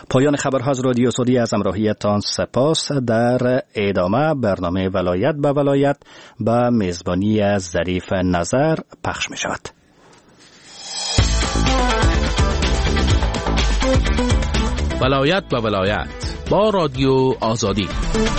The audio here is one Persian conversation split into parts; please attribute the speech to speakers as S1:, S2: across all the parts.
S1: پایان خبرها از رادیو سعودی از همراهیتان سپاس. در ادامه برنامه ولایت به ولایت با میزبانی از ظریف نظر پخش می شود.
S2: ولایت به ولایت با رادیو آزادی.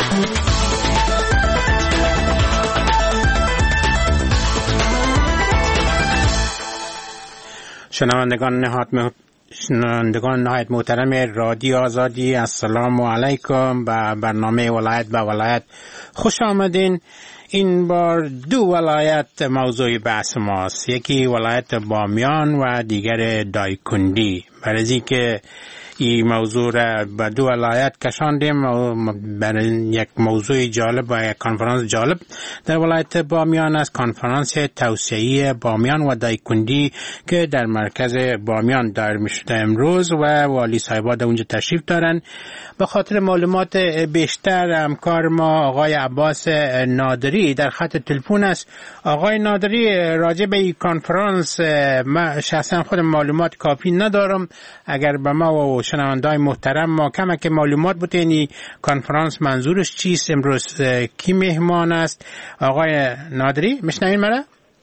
S3: شنوندگان نهایت محترم رادیو آزادی، السلام علیکم. به برنامه ولایت به ولایت خوش آمدین. این بار دو ولایت موضوع بحث ماست، یکی ولایت بامیان و دیگر دایکندی. برای که این موضوع را به دو ولایت کشاندیم برای یک موضوع جالب و یک کنفرانس جالب در ولایت بامیان است، کنفرانس توسعه بامیان و دایکندی که در مرکز بامیان دایر می شده امروز و والی صاحبا در اونجا تشریف دارن. به خاطر معلومات بیشتر همکار ما آقای عباس نادری در خط تلفن است. آقای نادری، راجع به این کنفرانس من شخصا خودم معلومات کافی ندارم، اگر به ما و شنونده‌های محترم ما کمک معلومات بده این کنفرانس منظورش چیست، امروز کی مهمان است؟ آقای نادری میشنوین مرا؟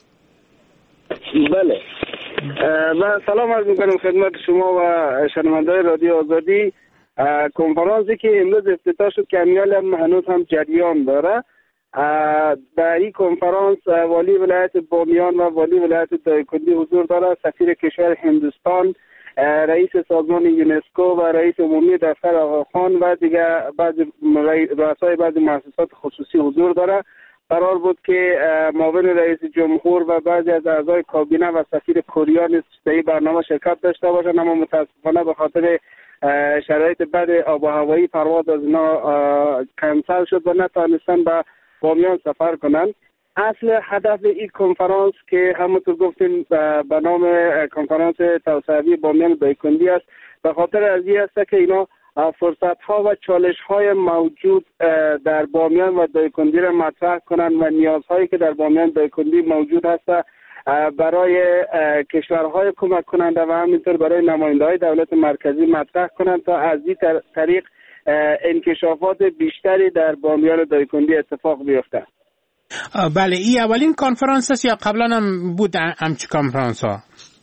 S4: بله، من سلام عرض می‌کنم خدمت شما و شنونده‌های رادیو آزادی. کنفرانسی که امروز افتتاح شد که هم هنوز هم جریان داره. در این کنفرانس والی ولایت بامیان و والی ولایت دایکندی حضور داره، سفیر کشور هندوستان، رئیس سازمان یونسکو و رئیس عمومی دفتر آقاخان و دیگر رؤسای بعضی مؤسسات خصوصی حضور داره. قرار بود که معاون رئیس جمهور و بعضی از اعضای کابینه و سفیر کوریا نیز در این برنامه شرکت داشته باشند، اما متاسفانه به خاطر شرایط بد آب و هوایی پرواز از اینا کنسل شد و نتوانستن به بامیان سفر کنند. اصل هدف این کنفرانس که همونطور گفتیم به نام کنفرانس توسعه بامیان و دایکندی است، به خاطر از این است که اینا فرصت ها و چالش های موجود در بامیان و دایکندی را مطرح کنند و نیازهایی که در بامیان و دایکندی موجود هست برای کشورهای کمک کننده و همینطور برای نماینده‌های دولت مرکزی مطرح کنند تا از این طریق انکشافات بیشتری در بامیان و دایکندی اتفاق بیفته.
S3: بله، این اولین کنفرانس است یا قبلا هم بود همچین کنفرانس ها؟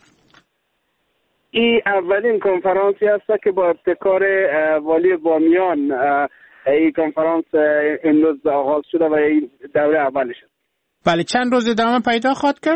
S4: این اولین کنفرانسی است که با ابتکار والی بامیان این کنفرانس امروز آغاز شده و این دوره اولش است.
S3: بله، چند روز ادامه پیدا خواهد کرد؟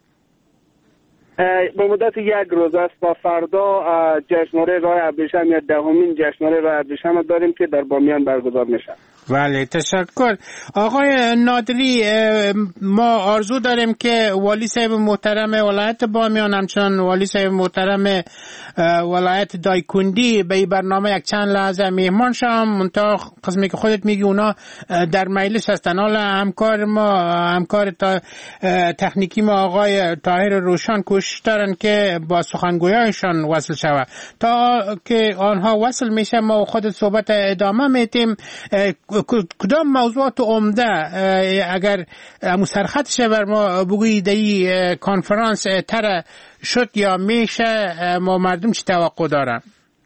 S4: به مدت یک روز است و فردا جشنواره راه ابریشم یا دهمین جشنواره راه ابریشم داریم که در بامیان برگزار میشه.
S3: بله، تشکر. آقای نادری، ما آرزو داریم که والی صاحب محترم ولایت بامیان همچنان والی صاحب محترم ولایت دایکندی به این برنامه یک چند لحظه میهمان شوم. منتها قسمی که خودت میگی اونا در مجلس هستن. حالا همکار تکنیکی ما آقای طاهر روشن کوشش دارن که با سخنگویانشان وصل شود. تا که آنها وصل میشه ما خود صحبت ادامه میدیم. کدام موضوعات عمده اگر مسرخطش بر ما بگویید این کنفرانس تر شد یا میشه، ما مردم چی توقع دارن؟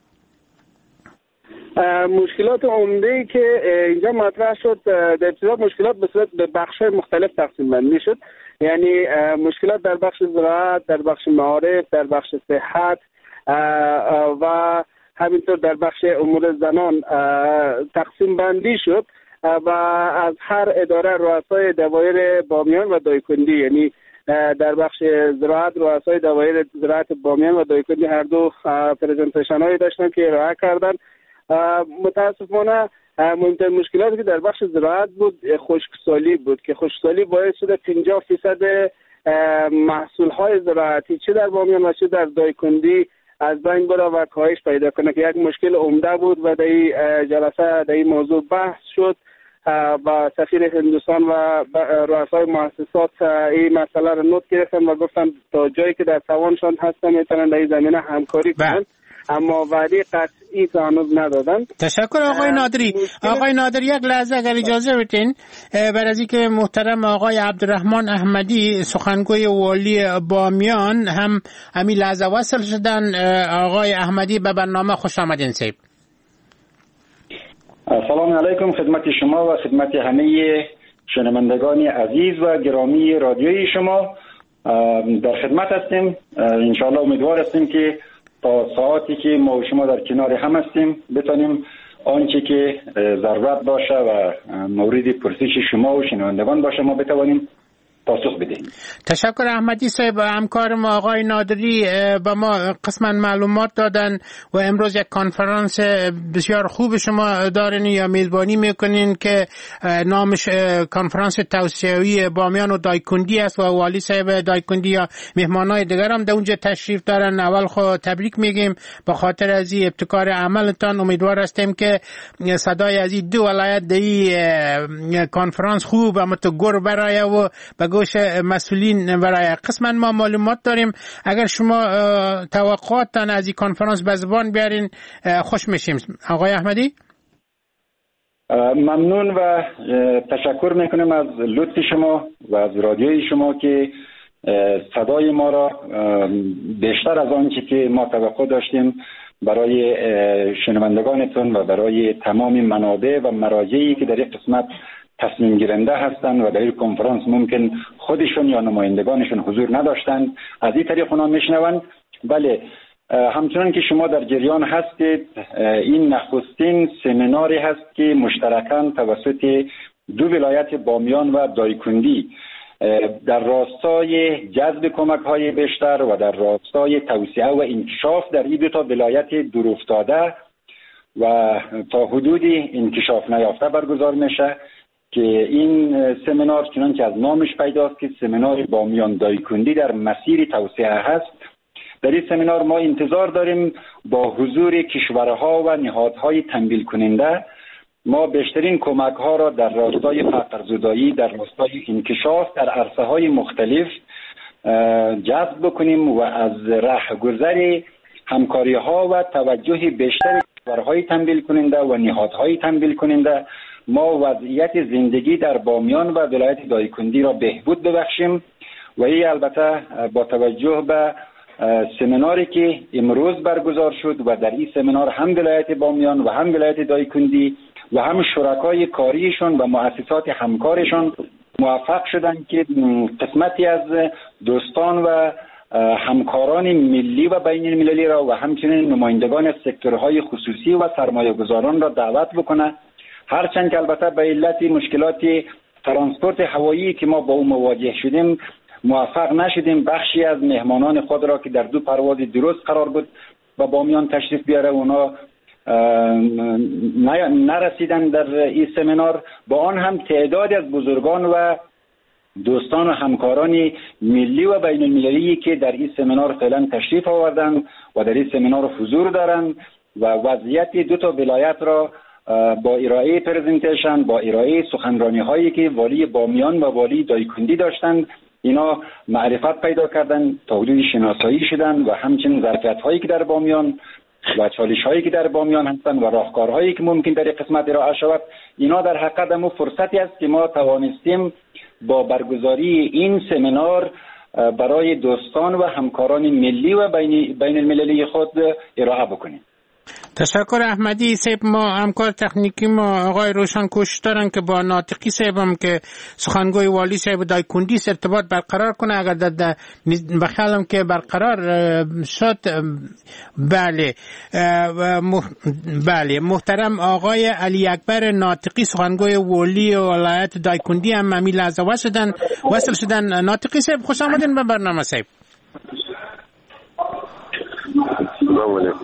S4: مشکلات عمده‌ای که اینجا مطرح شد، در ابتدا مشکلات به صورت به بخش‌های مختلف تقسیم بندی شد، یعنی مشکلات در بخش زراعت، در بخش معارف، در بخش صحت و همینطور در بخش امور زنان تقسیم بندی شد و از هر اداره رؤسای دوایر بامیان و دایکندی، یعنی در بخش زراعت رؤسای دوایر زراعت بامیان و دایکندی هر دو پرزنتیشن هایی داشتن که ارائه کردن. متاسفانه مهمترین مشکلاتی که در بخش زراعت بود خشکسالی بود که خشکسالی باعث شده 50% محصول های زراعتی چه در بامیان و چه در دایکندی از بین بره و کاهش پیدا کنه که یک مشکل عمده بود و در این جلسه در این موضوع بحث شد و سفیر هندوستان و رؤسای مؤسسات این مسئله را نوت گرفتن و گفتن تا جایی که در توانشان هستن میتونن در این زمینه همکاری کنن، اما وعده قطعی تا هنوز ندادن.
S3: تشکر آقای نادری. آقای نادری یک لحظه اگر اجازه بدین، برای از اینکه محترم آقای عبدالرحمن احمدی سخنگوی والی بامیان هم همین لحظه وصل شدن. آقای احمدی به برنامه خوش آمدین. سیب
S5: سلام علیکم خدمت شما و خدمت همه شنوندگان عزیز و گرامی رادیوی شما. در خدمت هستیم. انشاءالله امیدوار هستیم که تا ساعتی که ما و شما در کنار هم هستیم بتانیم آنچه که ضرورت باشه و مورد پرسش شما و شنوندگان باشه ما بتوانیم پاسخ بدهیم.
S3: تشکر احمدی صاحب. همکارم آقای نادری با ما قسما معلومات دادن و امروز یک کنفرانس بسیار خوب شما دارین یا میزبانی میکنین که نامش کنفرانس توسعه‌ای بامیان و دایکندی است و والی صاحب دایکندی یا مهمانای دیگر هم در اونجا تشریف دارن. اول خود تبریک میگیم به خاطر از این ابتکار عملتان. امیدوار هستیم که صدای از این دو ولایت در این کنفرانس خوب و متگر برای و گوش مسئولین برای قسما ما معلومات داریم. اگر شما توقعاتتان از این کنفرانس به زبان بیارین خوش میشیم. آقای احمدی.
S5: ممنون و تشکر میکنم از لطف شما و از رادیوی شما که صدای ما را بیشتر از آنچه که ما توقع داشتیم برای شنوندگانتون و برای تمام منابع و مراجعی که در این قسمت تصمیم گیرنده هستند و در این کنفرانس ممکن خودشون یا نمایندگانشون حضور نداشتند از این طریق اونا میشنوند. بله، همچنان که شما در جریان هستید این نخستین سمیناری هست که مشترکاً توسط دو ولایت بامیان و دایکندی در راستای جذب کمک‌های بیشتر و در راستای توسعه و انکشاف در این دو تا ولایت دورافتاده و تا حدودی انکشاف نیافته برگزار میشه که این سمینار چنان که از نامش پیداست که سمینار بامیان دایکندی در مسیر توسعه هست. در این سمینار ما انتظار داریم با حضور کشورها و نهادهای تمویل کننده ما بیشترین کمک ها را در راستای فقرزدایی، در راستای انکشاف در عرصه های مختلف جذب بکنیم و از رهگذر همکاری ها و توجه بیشتر کشورهای تمویل کننده و نهادهای تمویل کننده ما وضعیت زندگی در بامیان و ولایت دایکندی را بهبود ببخشیم و این البته با توجه به سمیناری که امروز برگزار شد و در این سمینار هم ولایت بامیان و هم ولایت دایکندی و هم شرکای کاریشون و مؤسسات همکارشون موفق شدند که قسمتی از دوستان و همکاران ملی و بین المللی را و همچنین نمایندگان سکتورهای خصوصی و سرمایه گذاران را دعوت بکنه. هرچند که البته به علت مشکلات ترانسپورت هوایی که ما با اون مواجه شدیم موفق نشدیم بخشی از مهمانان خود را که در دو پرواز درست قرار بود و بامیان تشریف بیاره اونا نرسیدن در این سمینار. با آن هم تعدادی از بزرگان و دوستان و همکاران ملی و بین المللی که در این سمینار فعلا تشریف آوردن و در این سمینار حضور دارند و وضعیت دو تا ولایت را با ارائه پرزنتیشن، با ارائه سخنرانی هایی که والی بامیان و والی دایکندی داشتند اینا معرفت پیدا کردن، تا حدود شناسایی شدن و همچنین ظرفیت هایی که در بامیان و چالش هایی که در بامیان هستند و راهکارهایی که ممکن در قسمت ارائه شود. اینا در حقیقت همون فرصتی است که ما توانستیم با برگزاری این سمینار برای دوستان و همکاران ملی و بین المللی خود ارائه بکنیم.
S3: تشکر احمدی صاحب. ما همکار تکنیکی ما آقای روشن کوشش دارن که با ناطقی صاحب هم که سخنگوی والی صاحب دایکندی ارتباط برقرار کنه اگر در بخیالم که برقرار شد. بله محترم آقای علی اکبر ناطقی سخنگوی والی ولایت دایکندی هم امی لحظه وصل شدن. ناطقی صاحب خوش آمدین به برنامه صاحب.
S6: سلام علیکم.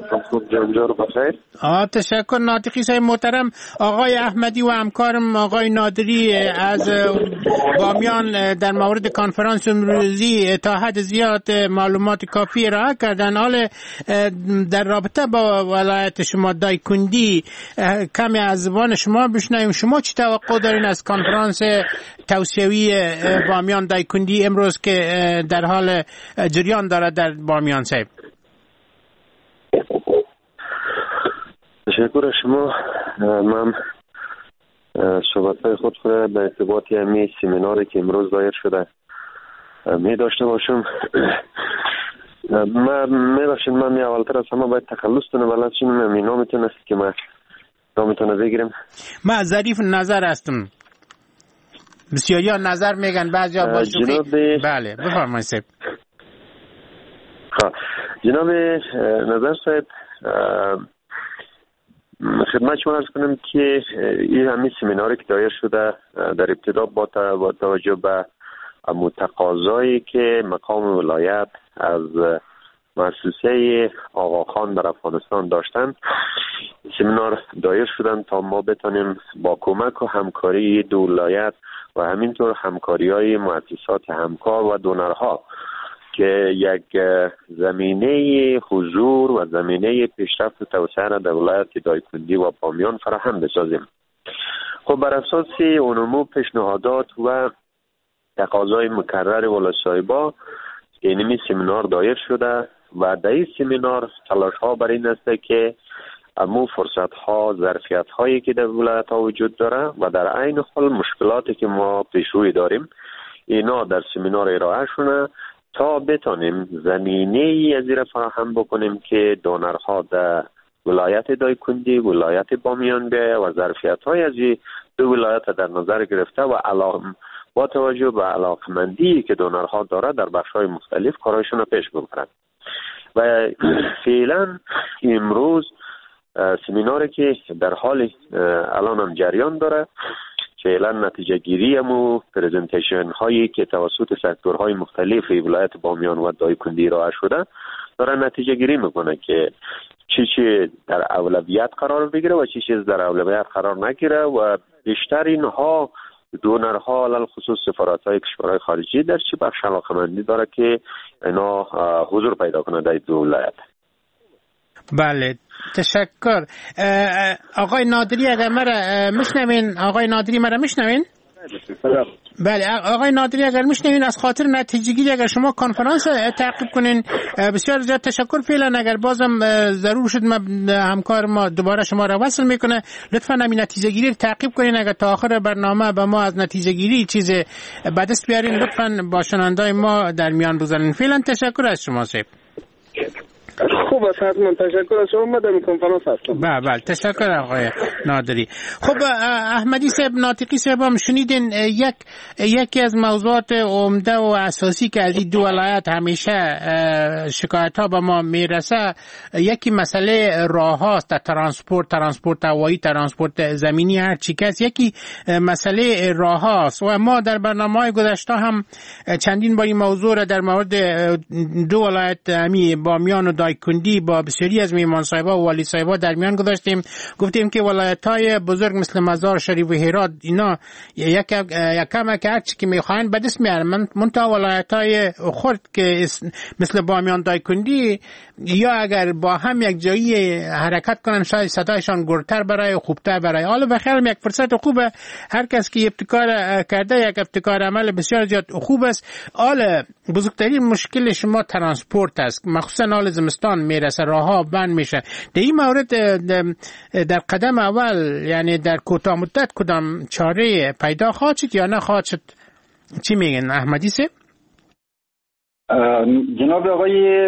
S3: تشکر ناطقی صاحب محترم. آقای احمدی و همکارم آقای نادری از بامیان در مورد کنفرانس امروزی تا حد زیاد معلومات کافی ارائه کردن. حال در رابطه با ولایت شما دایکندی کمی از زبان شما بشنویم. شما چی توقع دارین از کنفرانس توسعه‌ای بامیان دایکندی امروز که در حال جریان دارد در بامیان صاحب؟
S6: تشکر شما. من صحبت‌های خود را به ارتباط همین سمیناری که امروز دایر شده می داشته باشم. من اولتر از همه باید تخلص کنم، ولی چون من نامیتون است که من نامتون بگیرم؟
S3: من ظریف نظر هستم. بسیاری ها نظر میگن، بعضی ها با شوخی. بله بفرمایید صاحب.
S6: جناب نظر صاحب، خدمت شما عرض کنم که این همین سمیناری که دایر شده در ابتدا با توجه به تقاضایی که مقام ولایت از مؤسسه آقاخان در افغانستان داشتن، سمینار دایر شدن تا ما بتانیم با کمک و همکاری دو ولایت و همینطور همکاری‌های مؤسسات همکار و دونرها که یک زمینه حضور و زمینه پیشرفت و توسعه را در ولایت دایکنډي و بامیان فراهم بسازیم. خب بر اساس اونمو پیشنهادات و تقاضای مکرر ولایت‌صاحبا اینمی سمینار دایر شده و در این سمینار تلاش ها بر این است که امو فرصت ها، ظرفیت هایی که در ولایت ها وجود داره و در عین حال مشکلاتی که ما پیش روی داریم اینا در سمینار ارائه شونه تا بتانیم زمینه ای از این فراهم بکنیم که دونرها در ولایت دایکنډي، ولایت بامیان بیایه و ظرفیت های از دو ولایت در نظر گرفته و با توجه به علاقمندی که دونرها داره در بخش‌های مختلف کارایشون رو پیش ببرند. و فعلا امروز سمیناری که در حال الان هم جریان داره، فعلا نتیجه گیری و پرزنتیشن هایی که توسط سکتورهای مختلف ولایت بامیان و دایکنډي ارائه شده داره نتیجه گیری میکنه که چی در اولویت قرار بگیره و چی چیز در اولویت قرار نگیره و بیشتر اینها دونرها علل خصوص سفارت‌های کشورهای خارجی در چی بخش علاقمندی داره که اینا حضور پیدا کنه در دو ولایت.
S3: بله تشکر. آقای نادری اگر مرا میشنوین، آقای نادری مرا میشنوین؟ بله آقای نادری اگر میشنوین، از خاطر نتیجه گیری اگر شما کنفرانس تعقیب کنین بسیار زیاد تشکر. فعلا اگر بازم ضرور شد همکار ما دوباره شما را وصل میکنه، لطفا همین نتیجه گیری رو تعقیب کنین. اگر تا آخر برنامه به ما از نتیجه گیری چیز به دست بیارین لطفا با شنوندای ما در میان بذارین. فعلا تشکر از شما صاحب.
S4: خوب است، حتما تشکر از شما. من کنفرانس هستم.
S3: بله تشکر آقای نادری. خب احمدی صاحب، ناطقی صاحب هم شنیدین یکی از موضوعات عمده و اساسی که از این دو ولایت همیشه شکایت ها به ما میرسه یکی مسئله راه هاست، ترانسپورت هوایی، ترانسپورت زمینی، هر چی کس یکی مسئله راه هاست و ما در برنامه‌های گذشته هم چندین بار این موضوع را در مورد دو ولایت همی بامیان و دایکنډي با بسیاری از میهمان صاحبا و والی صاحبا در میان گذاشتیم. گفتیم که ولایت‌های بزرگ مثل مزار شریف و هرات اینا یکم که هرچی که میخواین به دست میارن، منتها ولایت‌های خرد که مثل بامیان دایکنډي یا اگر با هم یک جایی حرکت کنن شاید صدایشان گرتر برای خوبتر برای حالا بخیر یک فرصت خوبه. هر کس که ابتکار کرده یک ابتکار عمل بسیار زیاد خوب است. حالا بزرگترین مشکل شما ترانسپورت است، مخصوصا حال زمستان میرسه راهها بند میشه. در این مورد در قدم اول یعنی در کوتاه مدت کدام چاره پیدا خواهد شد یا نه خواهد شد؟ چی میگن احمدی صاحب؟
S5: جناب آقای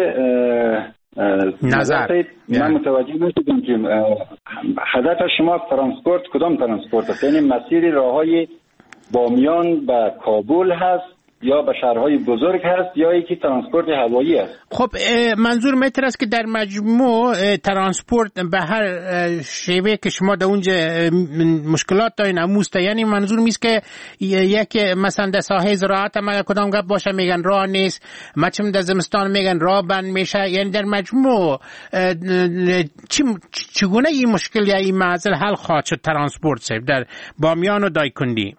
S3: نظر
S5: من متوجه نشدم که هدف شما ترانسپورت کدام ترانسپورت است؟ یعنی مسیر راههای بامیان به کابل هست یا به شهرهای بزرگ هست یا یکی ترانسپورت هوایی است؟
S3: خب منظور متر است که در مجموع ترانسپورت به هر شیوه که شما در اونجا مشکلات دارین اموسته، یعنی منظور میست که یک مثلا در ساحه زراعت هم اگر کدام گپ باشه میگن راه نیست، مچم در زمستان میگن راه بند میشه، یعنی در مجموع چگونه این مشکل یا این معضل حل خواهد شد ترانسپورت صاحب در بامیان و دایکنډي؟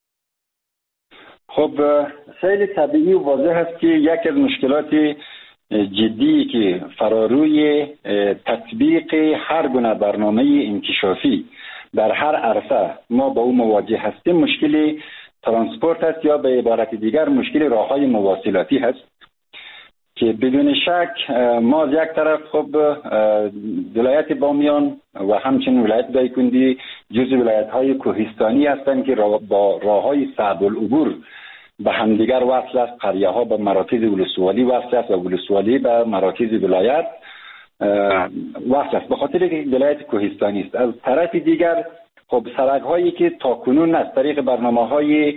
S5: خب خیلی طبیعی و واضح است که یک از مشکلات جدی که فراروی تطبیق هر گونه برنامه انکشافی در هر عرصه ما با او مواجه هستیم مشکل ترانسپورت است یا به عبارت دیگر مشکل راههای مواصلاتی هست که بدون شک ما از یک طرف خب ولایت بامیان و همچنین ولایت دایکنډي جزو ولایت‌های کوهستانی هستند که با راههای صعب العبور به همدیگر وصل است. قریه‌ها به مراکز ولسوالی وصل است و ولسوالی به مراکز ولایت وصل است، به خاطر که ولایت کوهستانی است. از طرف دیگر خب سرک هایی که تا کنون از طریق برنامه‌های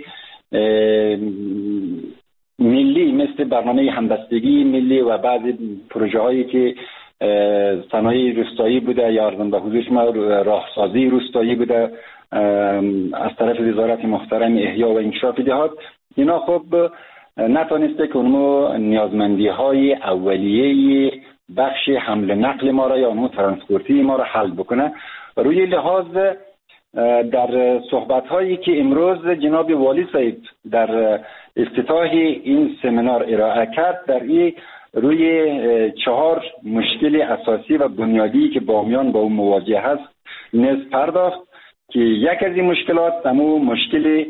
S5: ملی مثل برنامه همبستگی ملی و بعضی پروژه هایی که صنایع روستایی بوده یا ارزم به حضور شما راهسازی روستایی بوده از طرف وزارت محترم احیا و انکشاف دهات، اینا خب نتونسته که اونمو نیازمندی های اولیه بخش حمل نقل ما را یا اونمو ترانسپورتی ما را حل بکنه. روی لحاظ در صحبت هایی که امروز جناب والی صاحب در افتتاح این سمینار ارائه کرد، در این روی 4 مشکل اساسی و بنیادی که بامیان با اون مواجه هست نیز پرداخت که یک از این مشکلات همون مشکل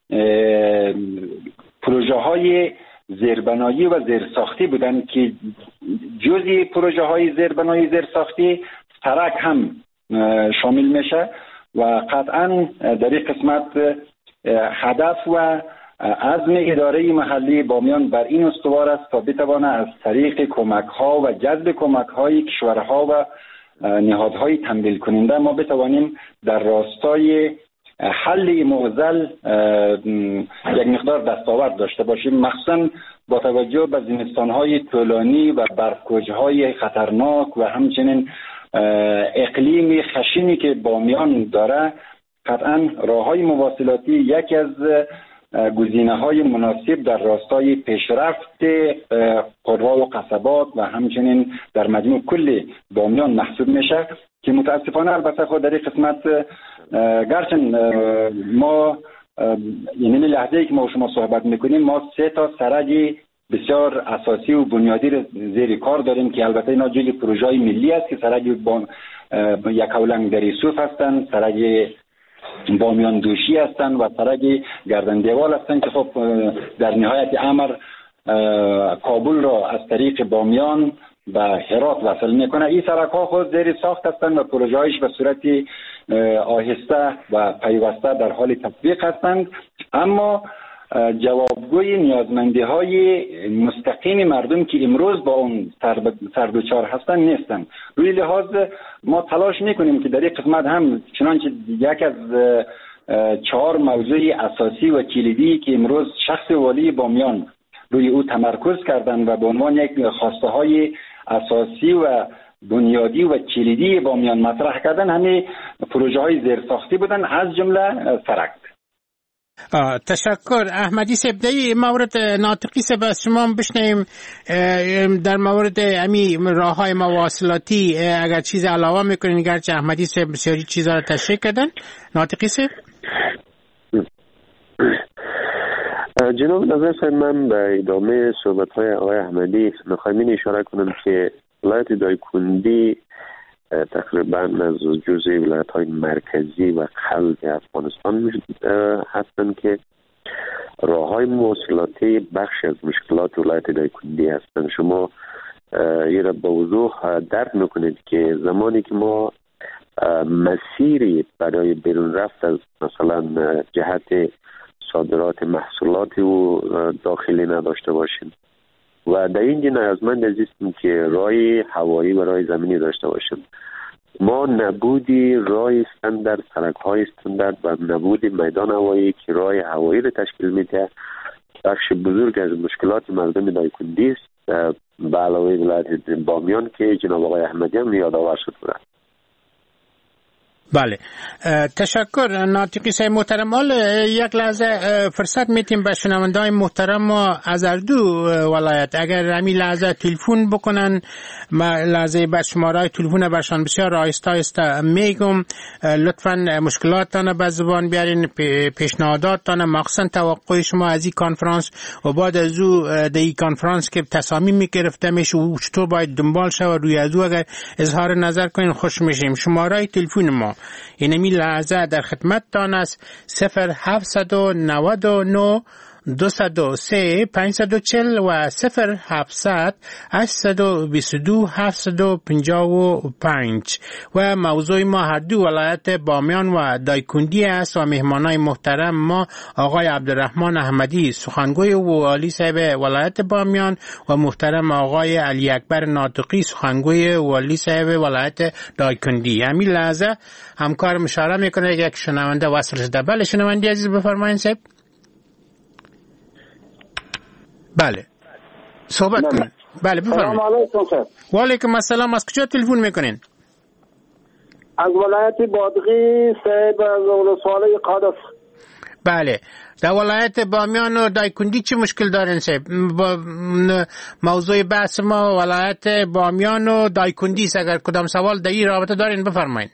S5: پروژه های زیربنایی و زیرساختی بودن که جزئی پروژه های زیربنایی زیرساختی سرک هم شامل میشه و قطعا در این قسمت هدف و عزم اداره محلی بامیان بر این استوار است تا بتوانه از طریق کمک ها و جذب کمک های کشورها و نهادهای تمویل کننده ما بتوانیم در راستای حل معضل یک مقدار دستاورد داشته باشیم، مخصوصا با توجه به زمستان‌های طولانی و برف‌کوچ‌های خطرناک و همچنین اقلیم خشنی که بامیان داره. قطعا راه‌های مواصلاتی یکی از گزینه‌های مناسب در راستای پیشرفت قرا و قصبات و همچنین در مجموع کل بامیان محسوب میشه که متاسفانه البته خود در این قسمت گرچند ما یعنی لحظه‌ای که ما شما صحبت میکنیم ما 3 تا سرک بسیار اساسی و بنیادی رو زیر کار داریم که البته اینا جزء پروژه‌های ملی است که سرک یکاولنگ در یوسف هستند، سرک بامیان دوشی هستند و سرک گردن دیوال هستند که خب در نهایت امر کابل را از طریق بامیان به هرات وصل میکنه. این سرک ها خود زیر ساخت هستند و پروژه هایش به صورت آهسته و پیوسته در حال تطبیق هستند، اما جوابگوی نیازمندی های مستقیم مردم که امروز با اون سردوچار هستند نیستند. روی لحاظ ما تلاش میکنیم که در این قسمت هم چنانچه یک از 4 موضوع اساسی و کلیدی که امروز شخص والی بامیان روی او تمرکز کردن و به عنوان یک خواسته های اساسی و بنیادی و کلیدی بامیان مطرح کردن همه پروژه های زیرساختی بودن، از جمله سرک.
S3: تشکر. احمدی صاحب در مورد ناطقی صاحب از شما بشنیم در مورد امی راه های مواصلاتی اگر چیز علاوه میکنین، گرچه احمدی صاحب بسیاری چیزا را تشریح کردن. ناطقی صاحب.
S6: جناب نظر صاحب، من به ادامه صحبت های آقای احمدی میخوایم این اشاره کنم که ولایت دایکنډي تقریبا از جزء ولایت های مرکزی و قلب افغانستان هستند که راه های مواصلاتی بخش از مشکلات ولایت دایکنډي هستند. شما یه را به وضوح درک میکنید که زمانی که ما مسیری برای بیرون رفت از مثلا جهت صادرات محصولات و داخلی نداشته باشیم و در اینجا نیازمند هستیم که راه هوایی و راه زمینی داشته باشیم. ما نبودی راه استاندارد، سرک های استاندارد و نبودی میدان هوایی که راه هوایی رو تشکیل میده بخش بزرگ از مشکلات مردم دایکنډي است، به علاوه ولایت بامیان که جناب آقای احمدی هم یادآور شد بود.
S3: بله، تشکر ناطقی صاحب محترم. یک لحظه فرصت میتیم به شنونده‌های محترم ما از دو ولایت اگر همین لحظه تلفن بکنن، لحظه به شماره تلفن برشان بسیار آهسته میگم، لطفاً مشکلاتتان به زبان بیارین، پیشنهاداتتان، مخصوصا توقع شما از این کانفرانس و بعد از او در این کانفرانس که تصامیم میگرفته میشه و چطور باید دنبال شود روی از او اگر اظهار نظر کنین خوش میشیم. شماره تلفن ما اینمی لحظه در خدمت تان است 0799 203 540 و 0700 822 755 و موضوع ما هر دو ولایت بامیان و دایکندی است و مهمانای محترم ما آقای عبدالرحمن احمدی سخنگوی والی صاحب ولایت بامیان و محترم آقای علی اکبر ناطقی سخنگوی والی صاحب ولایت دایکندی. همین لحظه همکار مشاره میکنه یک شنونده وصل شده. بله شنونده عزیز بفرمایید صاحب. بله صحبت کنید. بله بفرمایید.
S4: سلام علیکم صاحب.
S3: و علیکم السلام. از کجا تلفن میکنین؟
S4: از ولایت بادغی صاحب از ولسوالی قادس.
S3: بله در ولایت بامیان و دایکندی چه مشکل دارین صاحب؟ موضوع بحث ما ولایت بامیان و دایکندی است. اگر کدام سوال در این رابطه دارین بفرمایید.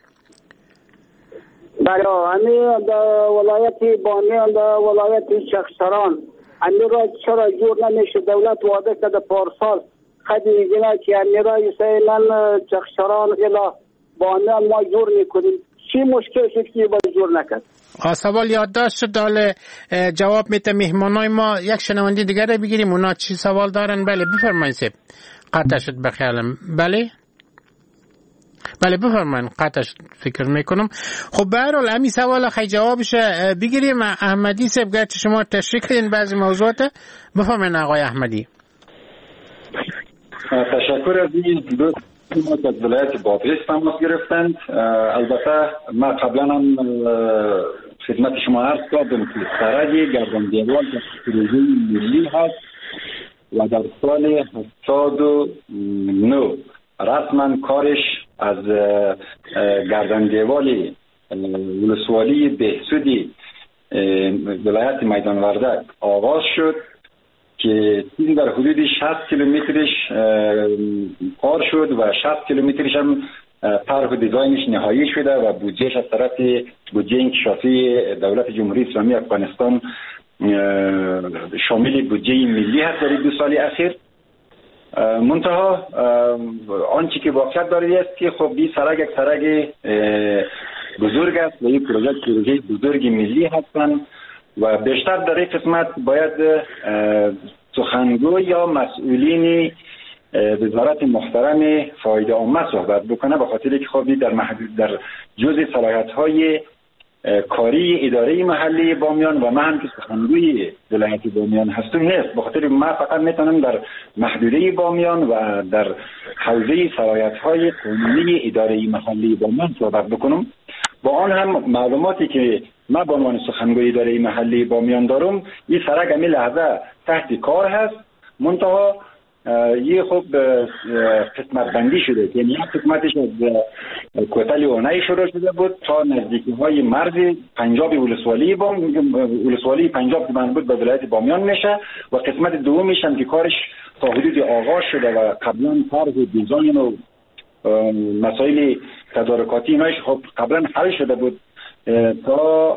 S4: بله همین در ولایت بامیان در ولایت چخسران همین را چرا جور نمیشه؟ دولت وعده کرده پارسال خدی اینا که همین را یسیلن چخسران الا بامیان ما جور میکنیم. چی مشکل شد که با جور نکرد؟
S3: سوال یادداشت شد. حالا جواب میته مهمانای ما. یک شنونده دیگر رو بگیریم اونا چی سوال دارن. بله بفرمایید صاحب. قطع شد بخیالم. بله بفرمایید. قطع شد فکر میکنم. خب به هر حال همین سوال خیلی جوابش بگیریم. احمدی صاحب گرچه شما تشریح کردین بعضی موضوعات بفرمایید آقای احمدی.
S5: تشکر از این دوست ما که از ولایت بادغیس تماس گرفتند. البته ما قبلا هم خدمت شما عرض کردم که سرک گردن دیوال در پروژه ملی هست و در سال 89 رسما کارش از گردن دیوال ولسوالی بهسودی ولایت میدان وردک آغاز شد که این در حدود 60 کیلومترش کار شد و 60 کیلومترش هم طرح دیزاینش نهایی شده و بودجهش از طرف بودجه انکشافی دولت جمهوری اسلامی افغانستان شامل بودجه ملی هست در 2 سال اخیر. منتها آنچه که واقعیت داره است که خب این سرک یک سرک بزرگ است و این پروژه بزرگ ملی هستند و بیشتر در این قسمت باید سخنگوی یا مسئولین وزارت محترم فایده عامه صحبت بکنه، به خاطر که خب در جزء صلاحیت‌های کاری اداره محلی بامیان و من هم که سخنگوی ولایت بامیان هستم نیست. به خاطر من فقط میتونم در محدوده بامیان و در حوزه صلاحیت‌های قانونی اداره محلی بامیان صحبت بکنم. با آن هم معلوماتی که من به عنوان سخنگوی اداره محلی بامیان دارم، این سرک همین لحظه تحت کار هست. منتها یه خب قسمت بندی شده، یعنی یک قسمتش از کوتل اونایی شروع شده بود تا نزدیکی های مرز پنجاب ولسوالی پنجاب که مربوط به ولایت بامیان میشه و قسمت دومیش هم که کارش تا حدود آغاز شده و قبلا طرح دیزاین و مسائل تدارکاتی ایناش خب قبلا حل شده بود تا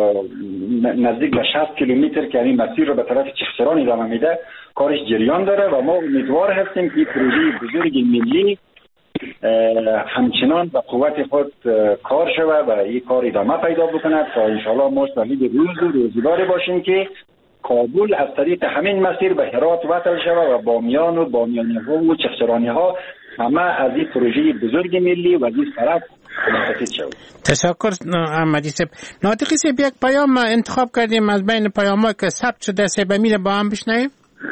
S5: نزدیک به 60 کیلومتر که این مسیر رو به طرف چخسران ادامه میده کارش جریان داره و ما امیدوار هستیم که پروژه بزرگ ملی همچنان به قوت خود کار شود و این کار ادامه پیدا بکنه تا انشاءالله ما شاهد روز و روزگاری باشیم که کابل از طریق همین مسیر به هرات وصل شود و بامیان و بامیانی ها و چخسرانی ها همه از این پروژه بزرگ ملی و از این سرک مستفید شود.
S3: تشکر احمدی صاحب. ناطقی صاحب یک پیام انتخاب کردیم از بین پیام‌ها که ثبت شده صاحب امیر با هم بشنویم.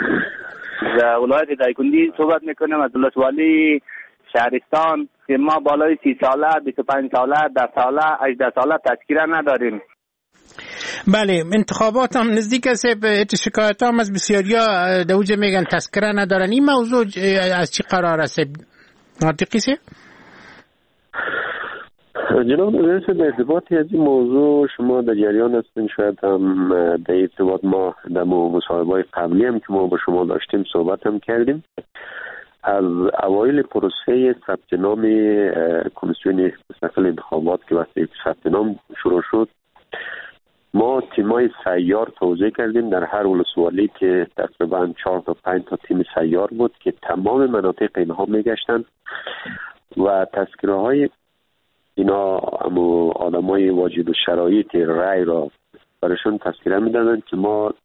S7: در ولایت دایکندی صحبت میکنم از ولسوالی شهرستان که ما بالای 30 ساله 25 ساله 10 ساله 18 ساله تذکره نداریم.
S3: بله انتخابات هم نزدیک است. شکایت هم از بسیاریا دوجه میگن تذکره ندارن. این موضوع از چی قرار است ناطقی صاحب؟
S6: جناب نظر در ارتباط از این موضوع شما در جریان هستین، شاید هم در ارتباط ما در مصاحبه‌های قبلی هم که ما با شما داشتیم صحبت هم کردیم. از اوایل پروسه ثبت نام کمیسیون مستقل انتخابات که واسه ثبت نام شروع شد، ما تیمای سیار توزیع کردیم در هر ولسوالی که تقریبا 4 تا 5 تا تیم سیار بود که تمام مناطق اینها میگشتن و تذکره های اینا آدمای واجد و شرایط رای را برشون تذکره میدادن که ما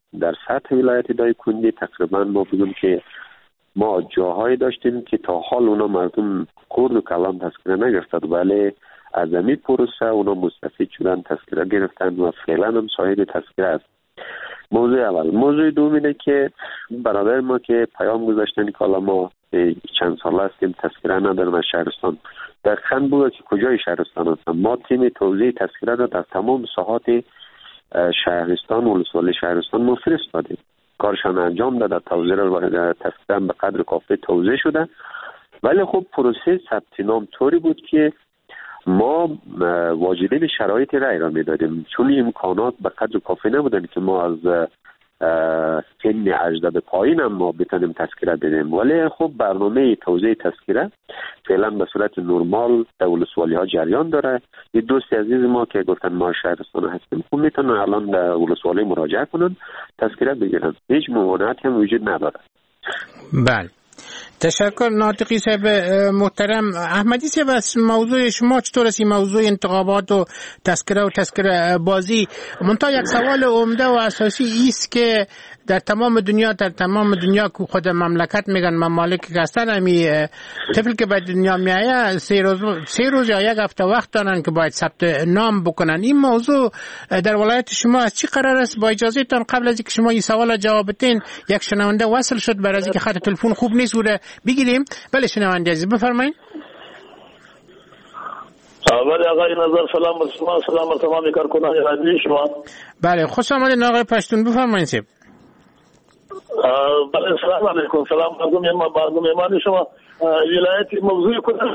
S6: در سطح ولایت دایکنډي تقریبا ما بگم که ما جاهایی داشتیم که تا حال اونا مردم کرد و کلان تذکره نگرفتند، ولی از این پروسه اونا مستفید شدن، تذکره گرفتن و فعلا هم صاحب تذکره است. موضوع اول. موضوع دوم اینه که برادر ما که پیام گذاشتن که حالا ما چند سال هستیم تذکره نداریم از شهرستان. دقیقاً بگه که کجای شهرستان هستم. ما تیم توزیع تذکره را در تمام ساحات شهرستان و ولسوالی شهرستان ما فرستادیم. کارشان انجام داده، توزیع را تذکره به قدر کافی توزیع شده، ولی خب پروسه ثبت نام طوری بود که ما واجدین شرایط رای را میدادیم، چون امکانات به قدر کافی نبودن که ما از سن اجداد پایین هم ما بتونیم تذکره بدیم. ولی خب برنامه توزیع تذکره فعلا به صورت نرمال در ولسوالی ها جریان داره. یه دوست عزیز ما که گفتن ما شهرستان هستیم خب میتونن الان در ولسوالی مراجعه کنن تذکره بگیرن، هیچ ممانعتی هم وجود نداره.
S3: بله، تشکر ناطقی صاحب محترم. احمدی صاحب از موضوع شما چطور است موضوع انتخابات و تذکره بازی؟ منتها یک سوال عمده و اساسی است که در تمام دنیا که خود مملکت میگن ممالک که هستن همی طفل که به دنیا میایه 3 روز یا 1 هفته وقت دارن که باید ثبت نام بکنن. این موضوع در ولایت شما از چی قرار است؟ با اجازه تان قبل از اینکه شما این سوال جواب بدین یک شنونده وصل شد، برای اینکه خط تلفن خوب نیست بوده بگیریم. بله شنونده عزیز بفرمایید.
S8: بله آقای نظر سلام بر شما، سلام بر تمام کارکنان رادیو شما.
S3: بله خوش آمدید آقای پشتون بفرمایید.
S8: بله سلام علیکم. سلام مردم ایمان شما. ولایت موضوع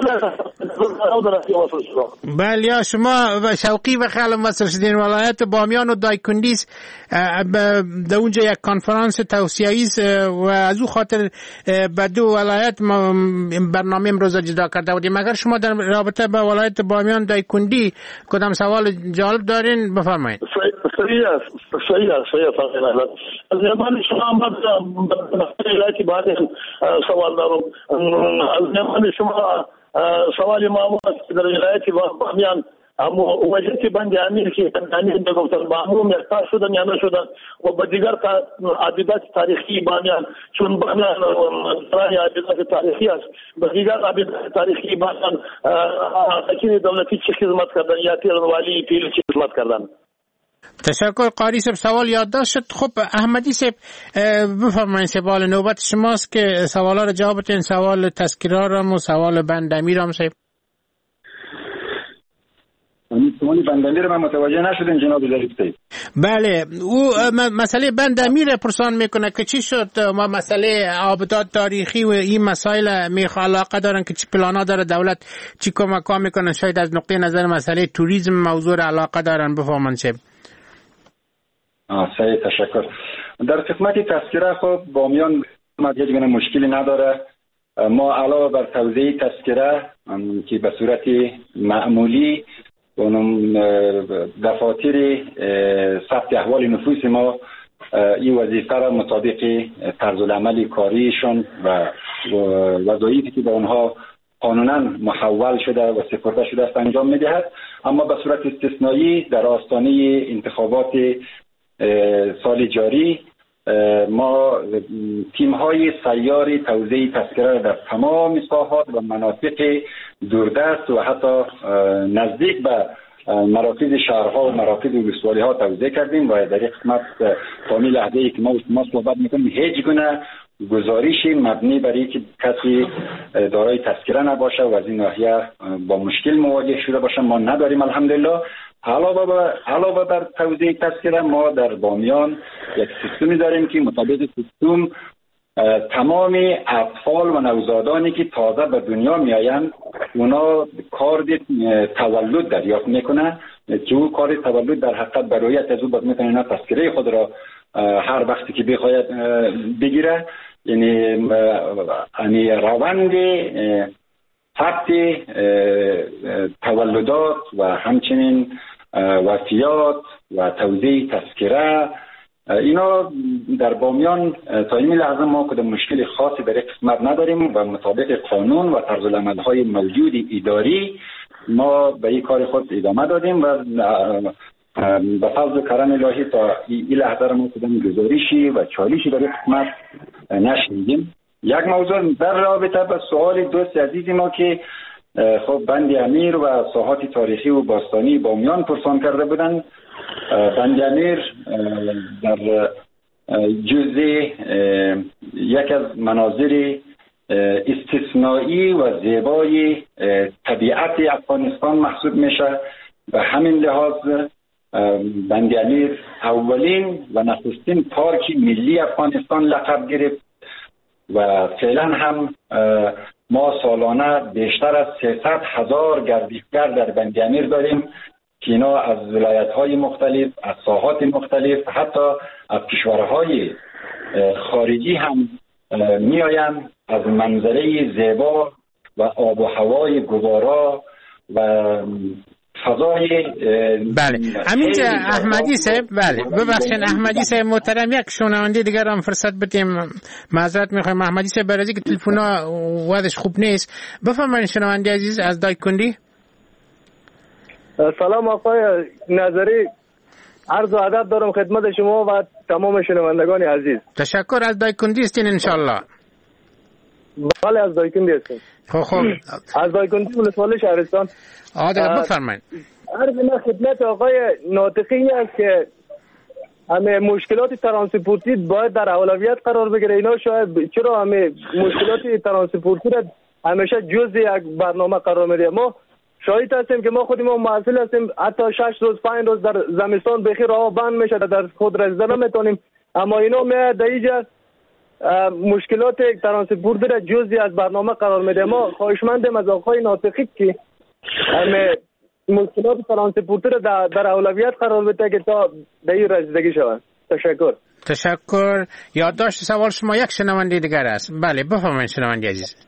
S3: بله یا شما شوقی و خیال وصل شدین ولایت بامیان و دایکنډي در اونجا یک کنفرانس توصیه‌ای است و از او خاطر به 2 ولایت برنامه امروز جدا کرده بودیم. اگر شما در رابطه با ولایت بامیان دایکنډي کدام سوال جالب دارین بفرمایید.
S8: صحیح است. از زمان شما ولایت بعد سوال دارم. از زمان شما سوال ما در ولایت بامیان وجهت بند امیر که امیر گفتن معموم اختار شدن یا نشدن و با دیگر عادات تاریخی بامیان، چون بامیان برای عادات تاریخی است، با دیگر عادات تاریخی بامیان اکیل دولتی چه خدمت کردن یا تیروالی پیل چه خدمت کردن.
S3: تشکر قاری صاحب، سوال یادداشت شد. خب احمدی صاحب بفرمایید، سوال نوبت شماست که سوالا رو جواب بدین. سوال تذکره را و سوال بند امیر هم صاحب.
S5: سوال بند امیر من متوجه نشدم جناب ظریف صاحب.
S3: بله او مسئله بند امیر پرسان میکنه که چی شد ما مسئله آبادات تاریخی و این مسائل میخواه علاقه دارن که چی پلانا داره دولت چی کمکا میکنه، شاید از نقطه نظر مسئله توریسم موضوع علاقه دارن بفهمن صاحب.
S5: صحیح تشکر. در قسمت تذکره خب بامیان هیچ گونه مشکلی نداره. ما علاوه بر توزیع تذکره که به صورت معمولی اونم دفاتر ثبت احوال نفوس ما این وظیفه را مطابق طرز العمل کاریشون و وظایفی که به اونها قانونا محول شده و سپرده شده است انجام میدهد. اما به صورت استثنایی در آستانه انتخابات سال جاری ما تیم‌های سیار توزیع تذکره در تمام ساحات و مناطق دوردست و حتی نزدیک به مراکز شهرها و مراکز ولسوالی‌ها توزیع کردیم و در این قسمت تا این لحظه‌ای که ما صحبت می‌کنیم هیچ گونه گزارشی مبنی بر اینکه کسی دارای تذکره نباشه و از این ناحیه با مشکل مواجه شده باشه ما نداریم الحمدلله. علاوه بر توزیع تذکره ما در بامیان یک سیستمی داریم که مطابق سیستم تمام اطفال و نوزادانی که تازه به دنیا میآیند اونا کارت تولد دریافت میکنن که او کارت تولد در حقیقت برای از او باز میتونه تذکره خود را هر وقتی که بخواید بگیره. یعنی روند ثبت تولدات و همچنین وفیات و توزیع تذکره اینا در بامیان تا این لحظه ما کدام مشکل خاصی در این قسمت نداریم و مطابق قانون و طرز العمل‌های موجود اداری ما به این کار خود ادامه دادیم و به فضل کرم الهی تا این لحظه ما کدام گزارشی و چالشی در قسمت نشنیدیم. یک موضوع در رابطه با سوال دوست عزیز ما که خب بند امیر و ساحات تاریخی و باستانی بامیان پرسان کرده بودند. بند امیر در جزء یک از مناظر استثنایی و زیبای طبیعت افغانستان محسوب میشه. به همین لحاظ بند امیر اولین و نخستین پارک ملی افغانستان لقب گرفت و فعلا هم ما سالانه بیشتر از 300,000 گردشگر در بند امیر داریم که اینا از ولایت‌های مختلف، از ساحات مختلف، حتی از کشورهای خارجی هم میآیند از منظره زیبا و آب و هوای گوارا و فضای
S3: بله. همینجا احمدی صاحب، بله ببخشید احمدی صاحب محترم، یک شنونده دیگر هم فرصت بدیم. معذرت میخوایم احمدی صاحب برای اینکه تلفن‌ها وضعش خوب نیست. بفرمایید شنونده عزیز از دایکندی.
S9: سلام آقای نظری، عرض و ادب دارم خدمت شما و تمام شنوندگان عزیز.
S3: تشکر. از دایکندی هستین انشالله؟
S9: بله از دایکندی هستم.
S3: خب
S9: از دایکندی ولسوالی شهرستان.
S3: بفرمایید.
S9: عرض من خدمت آقای ناطقی است که همه مشکلات ترانسپورتی باید در اولویت قرار بگیره. اینا شاید چرا همه مشکلات ترانسپورتی را همیشه جزء یک برنامه قرار میده. ما شاهد هستیم که ما خودمون مسئول هستیم، حتی 6 روز 5 روز در زمستان بخیر راه بند میشه، در خود رسیدن نمیتونیم. اما اینا میاد در اینجا مشکلات ترانسپورتی را جزئی از برنامه قرار میده. ما خواهشمندیم از آقای ناطقی که همه مشکلات ترانسپورتی را در اولویت قرار بده که تا در این رسیدگی شود.
S3: تشکر. یادداشت سوال شما یک شنونده دیگر است. بله بفرمایید شنونده عزیز.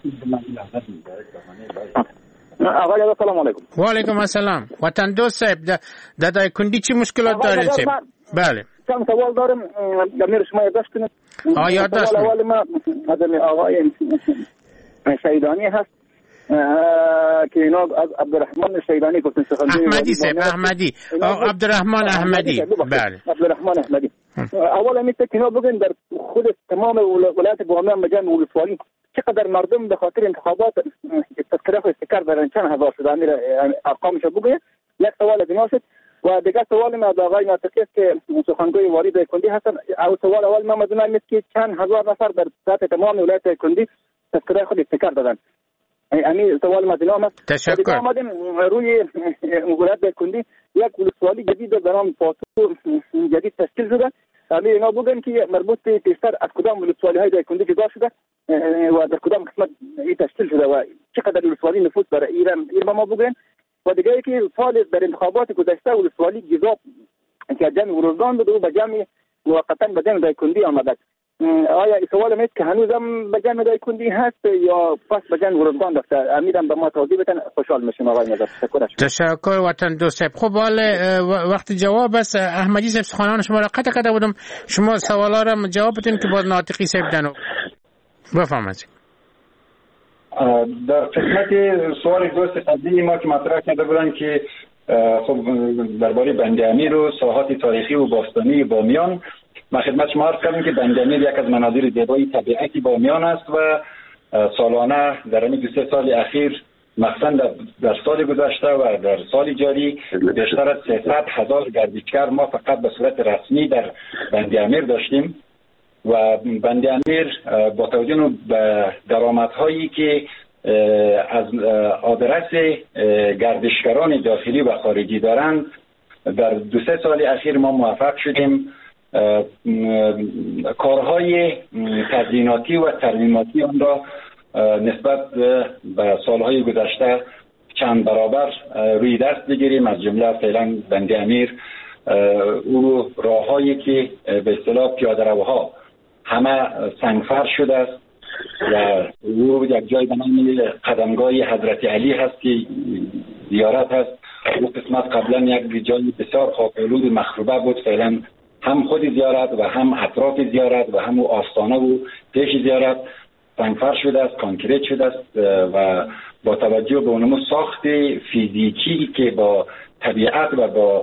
S10: آقای سلام علیکم.
S3: و علیکم السلام. وطن دوست صاحب در دایکندی چی مشکلات دارید صاحب؟ بله.
S10: چند سوال دارم امیر شما یادداشت کنید.
S3: یادداشت.
S10: سوال اول ما از آقای شیدانی هست که اینا از عبدالرحمن شیدانی گفتن.
S3: احمدی صاحب، احمدی. عبدالرحمن احمدی. بله.
S10: عبدالرحمن احمدی. اولا میشه که اینا بگن در خود تمام ولایت بامیان مجمع ولسوالی چقدر مردم به خاطر انتخابات تذکره و استکار برن چند هزار شده، امیر ارقامش بگه. یک سوال از ایناست و دیگر سوال ما از آقای ناطقی است که سخنگوی والی دایکندی هستن. او سوال اول ما مدونم است که چند هزار نفر در سطح تمام ولایت دایکندی تذکره خود استکار دادن. امیر سوال ما دیگه است.
S3: تشکر.
S10: آمدیم روی ولایت دایکندی یک ولسوالی جدید به نام پاسو جدید تشکیل شده. امیر اینا بگن که مربوط بیشتر از کدام ولسوالی های دایکندی جدا شده و در کدام قسمت این تشکیل شده و چقدر ولسوالی نفوذ داره ایران ما بگن. و دیگه که سال در انتخابات گذشته ولسوالی گزاب که جمع ورزدان بود و به جمع موقتا به جمع دایکندی آمده. آیا این سوال میاد که هنوزم به جمع دایکندی هست یا پس به جمع ورزدان داشته؟ امیرم به ما توضیح بدن خوشحال میشیم آقای نظر.
S3: تشکر وطن دوست صاحب. خب وقت جواب است. احمدی صاحب سخنان شما را قطع کرده بودم، شما سوالا را جواب بدین که باز ناطقی صاحب دنو بفرمایید.
S5: در خدمت سوال دوست قبلی ما که مطرح کرده بودن که خب درباره بند امیر و ساحات تاریخی و باستانی بامیان، ما خدمت شما عرض کردم که بند امیر یک از مناظر زیبای طبیعتی بامیان است و سالانه در این 2-3 سال اخیر مخصوصا در سال گذشته و در سال جاری بیشتر از 300,000 گردشگر ما فقط به صورت رسمی در بند امیر داشتیم و بند امیر با توجه به درآمدهایی که از آدرس گردشگران داخلی و خارجی دارند در 2-3 سال اخیر ما موفق شدیم کارهای تزییناتی و ترمیماتی آن را نسبت به سالهای گذشته چند برابر روی دست بگیریم. از جمله فعلا بند امیر او راههایی که به اصطلاح پیاده‌روها همه سنگفر شده است و او یک جای به نام قدمگاه حضرت علی هست که زیارت هست. او قسمت قبلا یک جای بسیار خاک‌آلود مخروبه بود، فعلا هم خود زیارت و هم اطراف زیارت و هم آستانه و پیش زیارت سنگفر شده است، کانکریت شده است و با توجه به اونمو ساخت فیزیکی که با طبیعت و با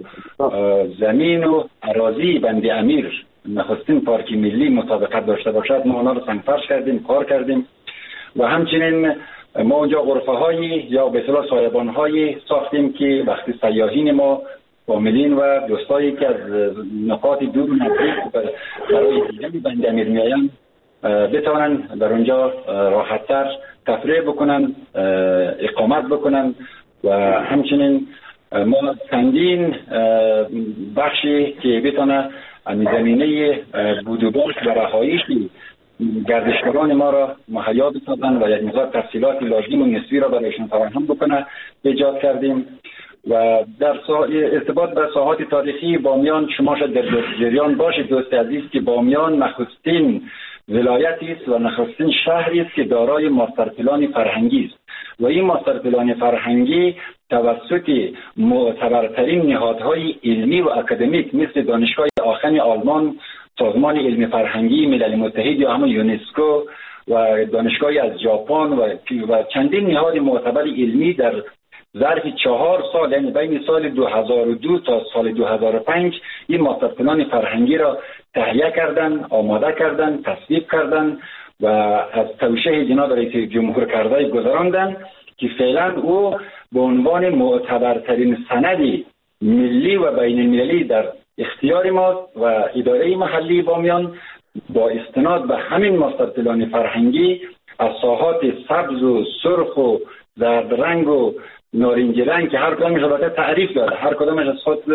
S5: زمین و اراضی بند امیر نخستین پارک ملی مطابقت داشته باشد، ما اونا رو سنگفرش کردیم، کار کردیم و همچنین ما اونجا غرفه هایی یا به اصطلاح سایبان هایی ساختیم که وقتی سیاحین ما فامیلین و دوستایی که از نقاط دور و نزدیک برای دیدن بند امیر میاین بتوانن در اونجا راحت‌تر تفریح بکنن، اقامت بکنن و همچنین ما چندین بخشی که بتونه زمینه بودوباش و رهایشی گردشگران ما را مهیا بسازن و یک مقدار تفصیلات لازم و نسبی را برایشان فراهم بکنه ایجاد کردیم. و در ارتباط به ساحات تاریخی بامیان شما شاید در جریان باشید دوست عزیز که بامیان نخستین ولایتی است و نخستین شهری است که دارای ماستر پلان فرهنگی است و این ماستر پلان فرهنگی توسط معتبرترین نهادهای علمی و اکادمیک مثل دانشگاه آخن آلمان، سازمان علمی فرهنگی ملل متحد یا همون یونسکو و دانشگاهی از ژاپن و چندین نهاد معتبر علمی در ظرف 4 سال یعنی بین سال 2002 تا سال 2005 این ماستر پلان فرهنگی را تهیه کردن، آماده کردن، تصویب کردن و از توشیح جناب رئیس جمهور کردای گذراندن که فعلا او به عنوان معتبرترین سند ملی و بین المللی در اختیار ماست و اداره محلی بامیان با استناد به همین ماستر پلان فرهنگی از ساحات سبز و سرخ و زرد رنگ و نارنجی رنگ که هر کدامش البته تعریف داره، هر کدامش از خود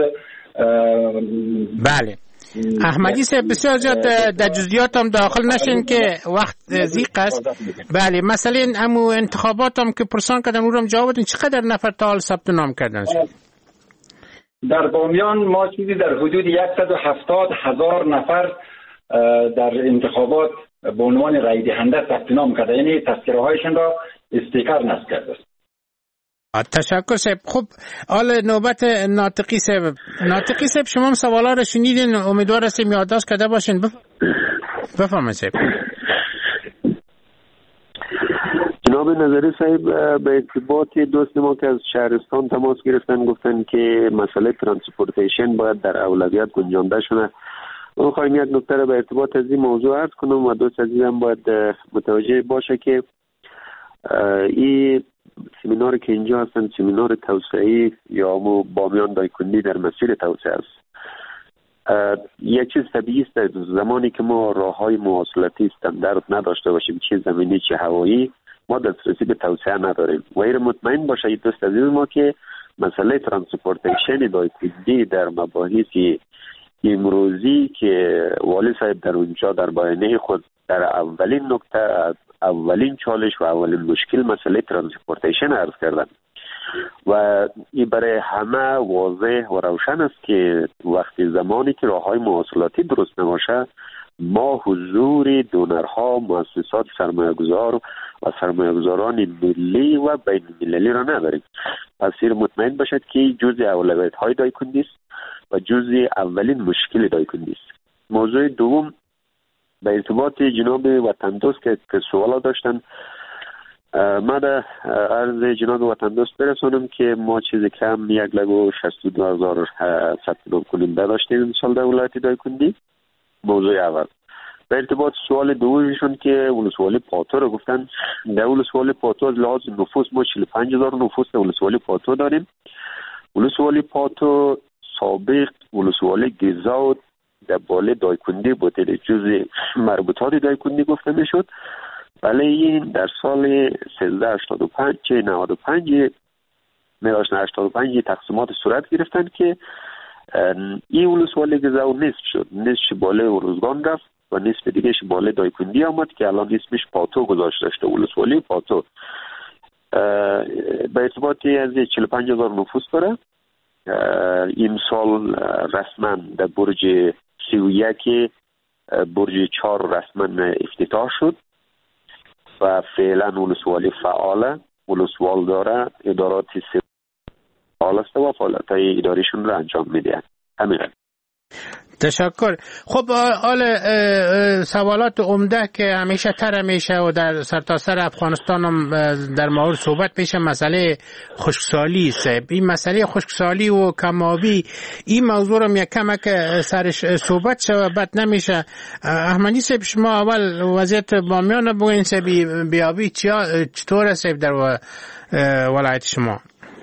S3: بله. احمدی صاحب بسیار زیاد در جزئیات هم داخل نشین که وقت ضیق است. بله مثلا امو انتخابات هم که پرسان کردن او رو جواب بدین چقدر نفر تا حال ثبت نام کردن؟
S5: در بامیان ما چیزی در حدود 170,000 نفر در انتخابات به عنوان رای دهنده ثبت نام کرده، یعنی تذکره هایشان را استیکر نصب کرده است.
S3: تشکر صاحب. خب حالا نوبت ناطقی صاحب. ناطقی صاحب شما هم سوالا رو شنیدین، امیدوار هستیم یادداشت کرده باشین. بفرمایید صاحب.
S6: جناب نظری صاحب به ارتباط دوست ما که از شهرستان تماس گرفتن گفتن که مسئله ترانسپورتیشن باید در اولویت گنجانده شده. من خواهیم یک نکته رو به ارتباط از این موضوع عرض کنم و دوست عزیزم باید متوجه باشه که این سمینار که اینجا هستن سمینار توسعه‌ای یا بامیان دایکندی در مسیر توسعه است. یک چیز طبیعی است زمانی که ما راههای مواصلاتی استاندارد نداشته باشیم چه زمینی چه هوایی ما دسترسی به توسعه نداریم. و اگر مطمئن باشه دوست عزیز ما که مسئله ترانسپورتیشن دایکندی در مباحث امروزی که والی صاحب در اونجا در بیانیه خود در اولین نکته اولین چالش و اولین مشکل مسئله ترانسپورتیشن عرض کردن و این برای همه واضح و روشن است که وقتی زمانی که راههای مواصلاتی درست نباشه ما حضور دونرها، مؤسسات سرمایه‌گذار و سرمایه‌گذاران ملی و بین المللی را نداریم. پس مطمئن باشد که جزء اولویت‌های دایکندی است و جزء اولین مشکل دایکندی است. موضوع دوم به ارتباط جناب وطن دوست که سوالا داشتن من در عرض جناب وطن دوست برسانم که ما چیز کم 162,000 ثبت نام کننده داشتیم این سال در ولایت دایکندی. موضوع اول به ارتباط سوال دومشون که ولسوالی پاتو رو گفتن. در ولسوالی پاتو از لحاظ نفوس ما 45,000 نفوس در ولسوالی پاتو داریم. ولسوالی پاتو سابق ولسوالی گزاود در بالا دایکندی بود، جزء مربوطات دایکندی گفته میشد. ولی این در سال 1385 تقسیمات صورت گرفتن که این ولسوالی گزاود نصف شد، نصف بالا ارزگان رفت و نصف دیگه بالا دایکندی آمد که الان اسمش پاتو گذاشته شده، ولسوالی پاتو. به ارتباطی از 45,000 نفوس داره. این سال رسما در برج 31 برج 4 رسما افتتاح شد و فعلا ولسوالی فعاله، ولسوال داره، ادارات فعال است و فعالیت‌های اداریشون رو انجام میده. همین.
S3: تشکر. خب حال سوالات عمده که همیشه تر میشه و در سرتاسر افغانستان هم در مورد صحبت میشه مسئله خشکسالی است. این مسئله خشکسالی و کم‌آبی این موضوع رو کمک سرش صحبت شود بد نمیشه. احمدی صاحب شما اول وضعیت بامیان بگوین بیابی چطور است در ولایت شما؟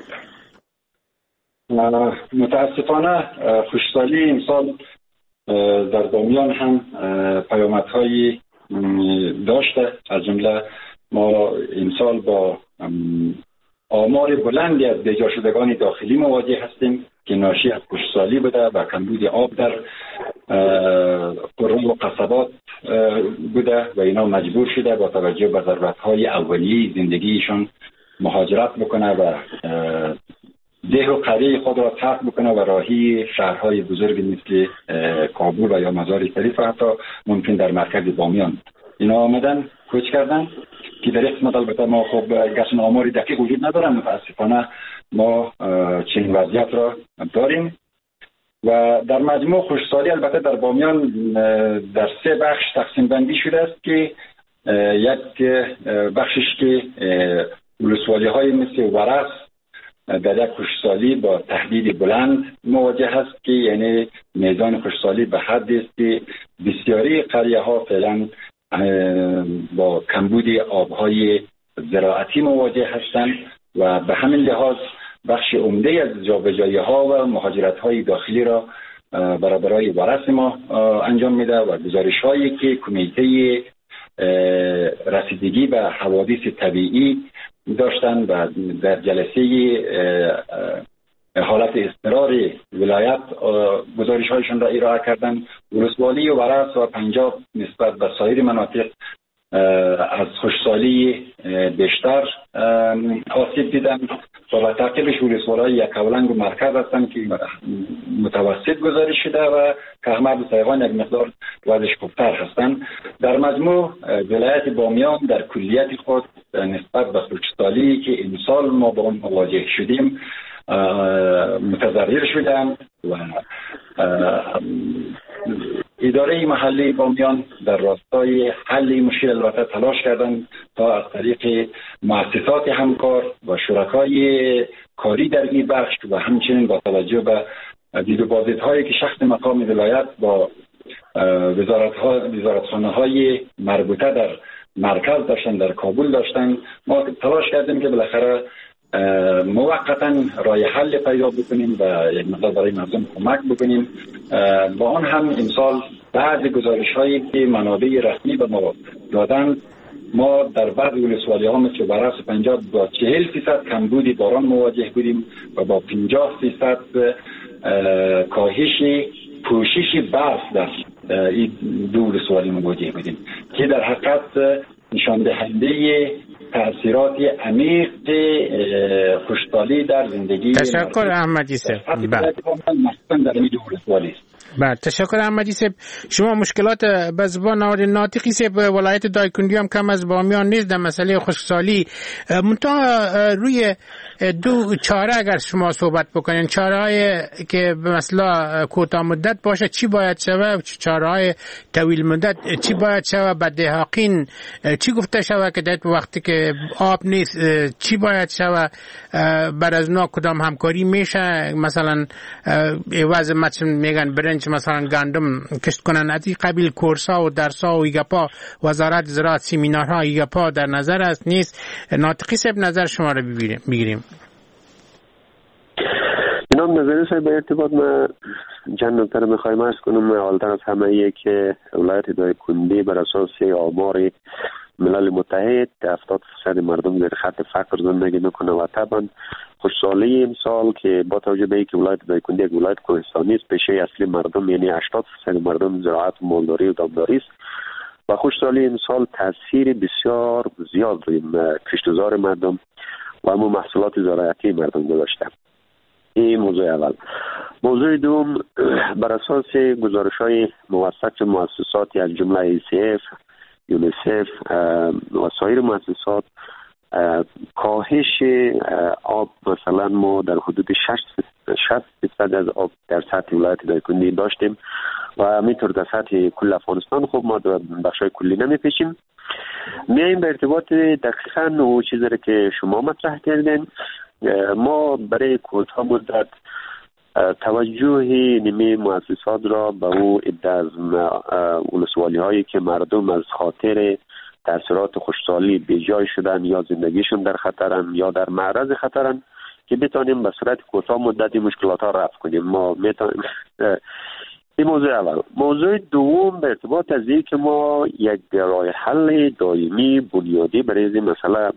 S5: متاسفانه خشکسالی امسال در بامیان هم پیامدهایی داشته. از جمله ما امسال با آمار بلندی از بیجا شدگان داخلی مواجه هستیم که ناشی از خشکسالی بوده و کمبود آب در قرون و قصبات بوده و اینا مجبور شده با توجه به ضرورت‌های اولیه زندگیشون مهاجرت بکنه و ده و قریه خود را ترک بکنه و راهی شهرهای بزرگ مثل کابل و یا مزار شریف و حتی ممکن در مرکز بامیان اینا آمدن کوچ کردن که در این قسمت البته ما خب گسن آماری دقیق وجود ندارم. متاسفانه ما چنین وضعیت را داریم و در مجموع خشکسالی البته در بامیان در 3 بخش تقسیم بندی شده است که یک بخشش که ولسوالی های مثل ورس در یک خشکسالی با تهدید بلند مواجه هست که یعنی میزان خشکسالی به حدی است که بسیاری قریه ها فعلا با کمبود آبهای زراعتی مواجه هستند و به همین لحاظ بخش عمده از جابجایی ها و مهاجرت های داخلی را برای ورس ما انجام میده و گزارش هایی که کمیته رسیدگی به حوادث طبیعی داشتن و در جلسه حالت اضطرار ولایت گزارش هایشان را ارائه کردن. ولسوالی و ورس و پنجاب نسبت به سایر مناطق از خشکسالی بیشتر آسیب دیدن و تعقیبش ولسوالی یکاولنگ و مرکز هستند که متوسط گزارش شده و کهمرد و سیغان یک مقدار وضعش خوبتر هستند. در مجموع ولایت بامیان در کلیت خود نسبت به خشکسالی که امسال ما با اون مواجه شدیم متضرر شدند و اداره محلی بامیان در راستای حل مشکل البته تلاش کردند تا از طریق مؤسسات همکار و شرکای کاری در این بخش و همچنین با توجه به دید و بازدیدهایی که شخص مقام ولایت با وزارتخانه های مربوطه در مرکز داشتن در کابل داشتن ما تلاش کردیم که بالاخره موقتا راه حل پیدا بکنیم و یک مقدار برای مردم کمک بکنیم. با آن هم امسال بعض گزارش هایی که منابع رسمی به ما دادن ما در بعض ولسوالی ها مثل ورس و پنجاب با 40% کمبود باران مواجه بودیم و با 50% کاهش پوشش برف در این دو ولسوالی مواجه بودیم که در حقیقت نشان دهنده تأثیرات عمیق خشکسالی در زندگی.
S3: تشکر احمدی صاحب. بله تشکر احمدی صاحب. شما مشکلات به زبان آوردین. ناطقی صاحب ولایت دایکنډي هم کم از بامیان نیست در مسئله خشکسالی. منتها روی دو چاره اگر شما صحبت بکنین، چاره‌ای که مثلا کوتاه مدت باشه چی باید شود، چاره‌های طویل مدت چی باید شود، به دهاقین چی گفته شود که در وقتی که آب نیست چی باید شود، بر از اونا کدام همکاری میشه، مثلا عوض مثلا میگن برنج مثلا گندم کشت کنن از این قبیل کورسا و درسا و ایگپا وزارت زراعت سیمینارها ایگپا در نظر است نیست. ناطقی صاحب نظر شما رو بگیریم.
S6: جناب نظری صاحب به ارتباط ما چند نکته رو میخوایم عرض کنم. اولتر از همه که ولایت دایکنډي بر اساس آمار ملل متحد 70% مردم در خط فقر زندگی میکنه و طبعا خشکسالی امسال که با توجه به اینکه ولایت دایکنډي یک ولایت کوهستانی است، پیشه اصلی مردم یعنی 80% مردم زراعت و مالداری و دامداری است و خشکسالی امسال تاثیر بسیار زیاد روی کشتزار مردم و همون محصولات زراعتی مردم گذاشته. این موضوع اول. موضوع دوم، بر اساس گزارش‌های موثق مؤسساتی از جمله ECF، یونیسف و سایر مؤسسات، کاهش آب مثلا ما در حدود 60% از آب در سطح ولایت دایکنډي داشتیم و همینطور در سطح کل افغانستان خب ما در بخشای کلی نمیپیشیم. میایم به ارتباط دقیقاً و چیزی را که شما مطرح کردین. ما برای کوتاه مدت توجه نیمه مؤسسات را به او عده از ولسوالی هایی که مردم از خاطر تاثیرات خوشحالی بیجای شدن یا زندگیشون در خطرن یا در معرض خطرن که بتانیم به صورت کوتاه مدت مشکلات ها رفع کنیم. ما میتونیم این موضوع اول. موضوع دوم به ارتباط از این که ما یک راه حل دائمی بنیادی برای این مسئله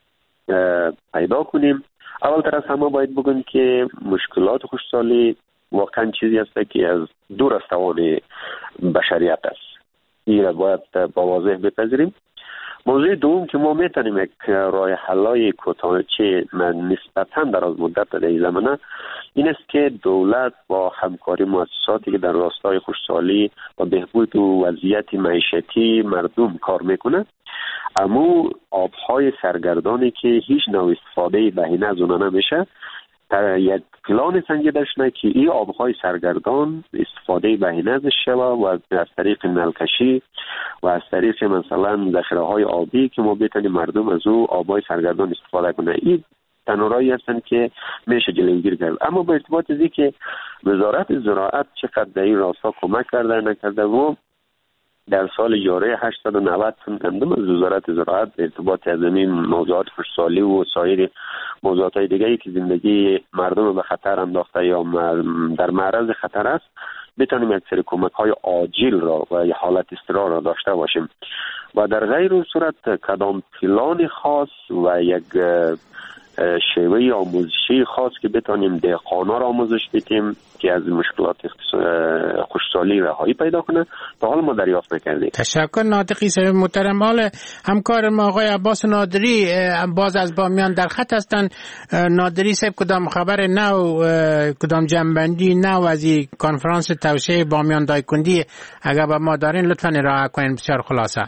S6: پیدا کنیم. اول تر از همه باید بگویم که مشکلات خشکسالی واقعا چیزی است که از دور از توان بشریت است. این را باید با واضح بپذیریم. موضوع دوم که ما میتونیم یک راه حلای کوتاه‌چه نسبتاً دراز مدت در این زمانه این است که دولت با همکاری مؤسساتی که در راستای خشکسالی و بهبود و وضعیت معیشتی مردم کار میکنه، اما آبهای سرگردانی که هیچ نوع استفاده بهینه از اونها نمیشه در یک پلان سنجیده شده که این آبهای سرگردان استفاده بهینه ازش شود و از طریق نلکشی و از طریق مثلا ذخیره‌های آبی که ما بتونیم مردم از او آبهای سرگردان استفاده کنه. این تنورایی هستند که میشه جلوگیری کرد. اما به ارتباط از این که وزارت زراعت چقدر در این راستا کمک کرده نکرده و در سال جاری 890 تن گندم از وزارت زراعت به ارتباط از این موضوعات خشکسالی و سایر موضوعات دیگری که زندگی مردم به خطر انداخته یا در معرض خطر است بتانیم یک سری کمک‌های عاجل را و یک حالت استقرار را داشته باشیم و در غیر صورت کدام پلان خاص و یک شیوه آموزشی خاص که بتانیم دهقانا را آموزش بدیم که از مشکلات خشکسالی رهایی پیدا کنه تا حال ما دریافت نکردیم.
S3: تشکر ناطقی صاحب محترم. حال همکار ما آقای عباس نادری باز از بامیان در خط هستند. نادری صاحب کدام خبر نو، کدام جنبندی نو از این کنفرانس توسعه بامیان دایکندی اگر با ما دارین لطفاً ارائه کنین بسیار خلاصه.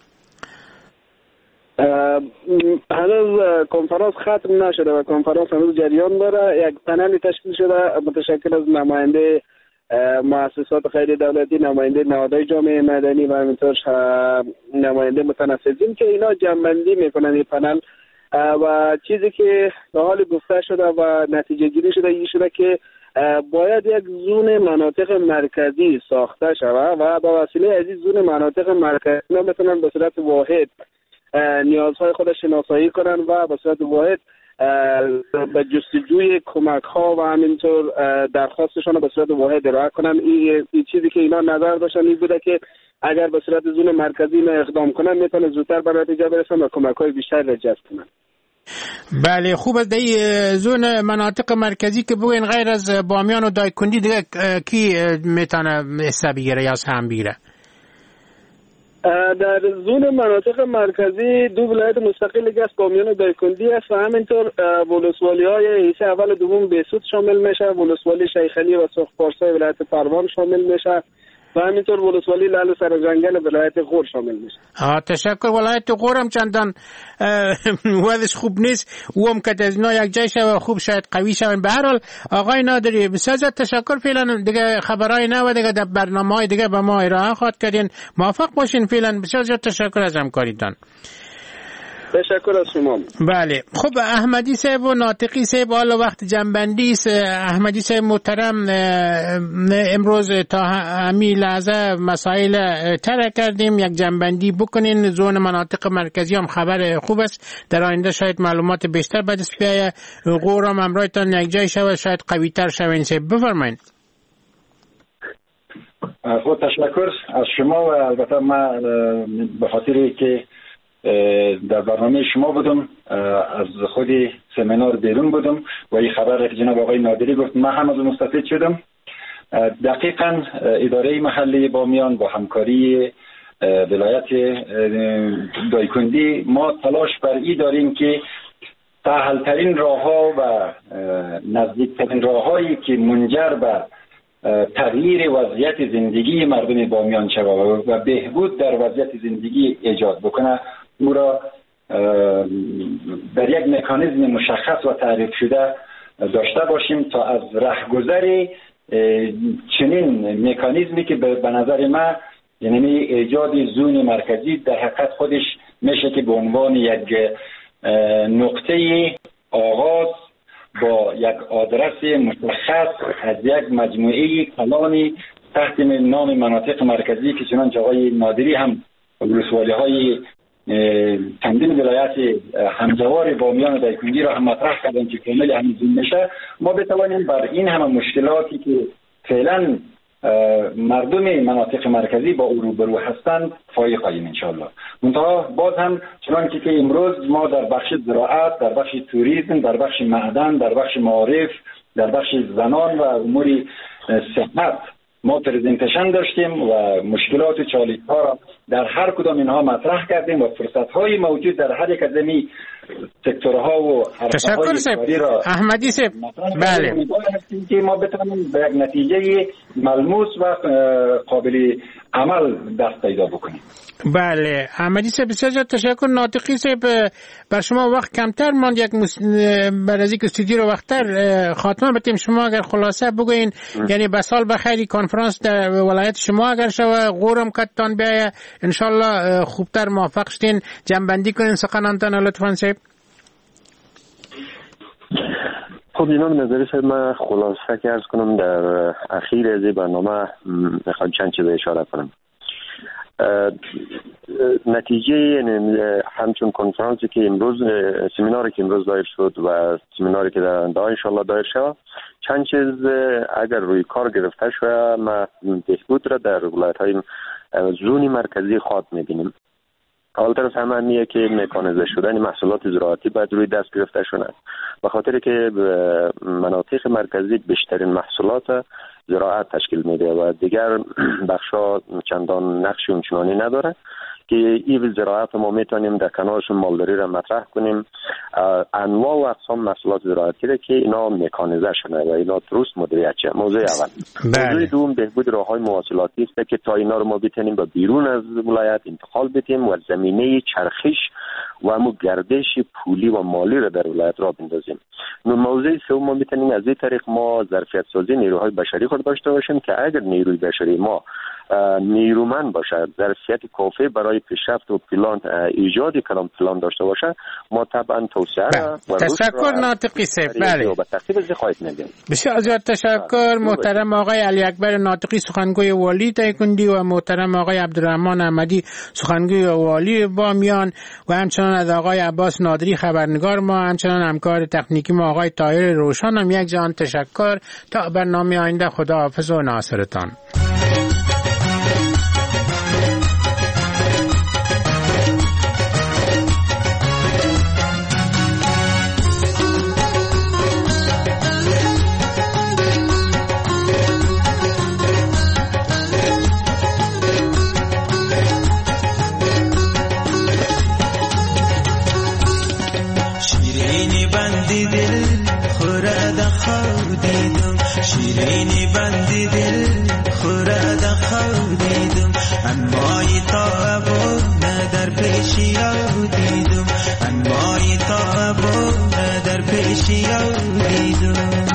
S4: هنوز کنفرانس ختم نشده و کنفرانس هنوز جریان داره. یک پنل تشکیل شده متشکل از نماینده مؤسسات غیر دولتی، نماینده نهادهای جامعه مدنی و همینطور نماینده متنفذین که اینا جمع‌بندی میکنن این پنل و چیزی که به حال گفته شده و نتیجه گیری شده این شده که باید یک زون مناطق مرکزی ساخته شود و با وسیله از این زون مناطق مرکزی بتونن به صورت واحد نیازهای خود شناسایی کنن و به صورت واحد به جستجوی کمک ها و همینطور درخواستشان به صورت واحد ارائه کنن. این چیزی که اینا نظر داشتن این بوده که اگر به صورت زون مرکزی اقدام کنن میتونه زودتر به نتیجه برسن و کمک های بیشتر را جذب کنن.
S3: بله خوب است. این زون مناطق مرکزی که بگوین غیر از بامیان و دایکندی دیگه کی میتونه حساب بگیره یا سهم بگیره؟
S4: در زون مناطق مرکزی دو ولایت مستقل است، بامیان و دایکندی است و همینطور ولسوالی های عیسی اول و دوم بهسود شامل میشه، ولسوالی شیخ علی و سرخپارسای ولایت پروان شامل میشه و همینطور ولسوالی لعل سرجنگل ولایت غور شامل میشه.
S3: تشکر. ولایت غور هم چندان وضعش خوب نیست، او هم که از اینا یک جای شد خوب شاید قوی شد. به هر حال آقای نادری بسیار زیاد تشکر. فعلا دیگه خبرای نه و دیگه در برنامه‌های دیگه به ما ارائه خواهد کردین. موفق باشین. فعلا بسیار زیاد تشکر از همکاریتان.
S4: تشکر از شما.
S3: بله خب احمدی صاحب و ناطقی صاحب حالا وقت جنبندی است. احمدی صاحب محترم امروز تا همین لحظه مسائل طرح کردیم، یک جنبندی بکنین. زون مناطق مرکزی هم خبر خوب است، در آینده شاید معلومات بیشتر به دست بیاید. غور هم امرایتان یک جای شود شاید قوی تر شوین. بفرمایید.
S5: خود تشکر از شما و البته من به خاطری که در برنامه شما بودم از خود سمینار بیرون بودم و این خبر که جناب آقای نادری گفت من هم از مستفید شدم. دقیقاً اداره محلی بامیان با همکاری ولایت دایکندی ما تلاش بر این داریم که سهل‌ترین راه‌ها و نزدیکترین راه‌هایی که منجر به تغییر وضعیت زندگی مردم بامیان شود و بهبود در وضعیت زندگی ایجاد بکنه او را در یک مکانیزم مشخص و تعریف شده داشته باشیم تا از رهگذر چنین مکانیزمی که به نظر من یعنی ایجاد زون مرکزی در حقیقت خودش میشه که به عنوان یک نقطه آغاز با یک آدرس مشخص از یک مجموعه کلانی تحت نام مناطق مرکزی که چنانچه آقای نادری هم ولسوالی‌های چندین ولایت همجوار بامیان و دایکنی را هم مطرح کردن که کامل همین زون میشه، ما بتوانیم بر این همه مشکلاتی که فعلا مردم مناطق مرکزی با او روبرو هستند فایق آییم انشاءالله. منتها باز هم چنانکه که امروز ما در بخش زراعت، در بخش توریسم، در بخش معدن، در بخش معارف، در بخش زنان و امور صحت ما پرزنتیشن داشتیم و مشکلات و چالش‌ها را در هر کدام اینها مطرح کردیم و فرصت‌های موجود در هر یک از این سکتورها و
S3: حرکت‌های کاری را احمدی صاحب بله
S5: که ما بتوانیم به یک نتیجه ملموس و قابل عمل دست پیدا بکنیم.
S3: بله احمدی صاحب بسیار تشکر. ناطقی صاحب بر شما وقت کمتر ماند، یک بعد از اینکه استودیو رو وقتتر خاتمه بدیم، شما اگر خلاصه بگوین یعنی به سال بخیر کنفرانس در ولایت شما اگر شوه غورم کتان بیایه انشالله خوبتر موفق شدین، جنبندی کنین سخنانتان لطفاً صاحب.
S6: خب جناب نظری صاحب من خلاصه که عرض کنم در اخیر از برنامه میخوام چند چیز اشاره کنم. نتیجه یعنی همچون کنفرانسی که امروز سمیناری که امروز دایر شد و سمیناری که در آینده انشالله دایر شد چند چیز اگر روی کار گرفته شده ما بهبود را در ولایت‌های زون مرکزی خواد می‌بینیم. اولتر از همه همیه که مکانیزه شدن محصولات زراعتی باید روی دست گرفته شدن، به خاطر که مناطق مرکزی بیشترین محصولات زراعت تشکیل میده و دیگر بخشا چندان نقش اونچنانی نداره که این زراعت ما میتونیم در کنارشون مالداری را مطرح کنیم، انواع و اقسام محصولات زراعتی را که اینا مکانیزه شده و اینا درست مدیریت شه. موضوع اول. موضوع دوم بهبود راههای مواصلاتی است که تا اینا رو ما بتونیم به بیرون از ولایت انتقال بدیم و زمینه چرخش و همون گردش پولی و مالی را در ولایت را بندازیم. موضوع سوم ما میتونیم از این طریق ما ظرفیت سازی نیروهای بشری خود داشته باشیم که اگر نیروی بشری ما نیرومند باشد، ظرفیت کافی برای پیشرفت و پلان ایجاد کلام پلان داشته باشه، ما طبعا توسعه را
S3: تشکر ناطقی صاحب. بله
S6: به ترتیب از خواهید میگم.
S3: بسیار زیاد تشکر محترم آقای علی اکبر ناطقی سخنگوی والی دایکنی و محترم آقای عبدالرحمن احمدی سخنگوی والی بامیان و همچنان از آقای عباس نادری خبرنگار ما، همچنان همکار تکنیکی ما آقای طاهر روشن هم یک جان تشکر. تا برنامه آینده خداحافظ و ناصرتان.
S11: شیرینی بندی دل خورد خودیدم انمای تابونه در پیشی دیدم انمای تابونه در پیشی دیدم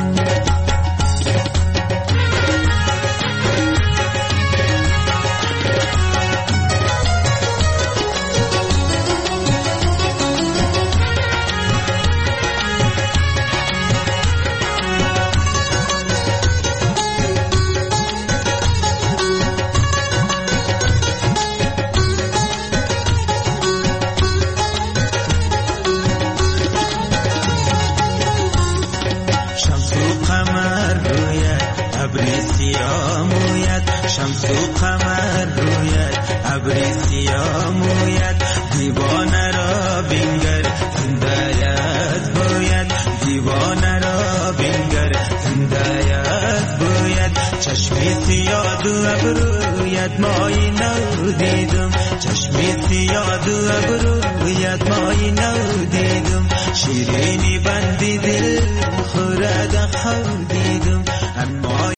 S11: شمس و قمر رویت ابری سیاه مویت دیوانه را بینگر زنده‌یت باید دیوانه را بینگر زنده‌یت باید چشمی سیاه و ابرویت مایی نو دیدم چشمی سیاه و ابرویت مایی نو دیدم شیرینی بندی دل خورد خو دیدم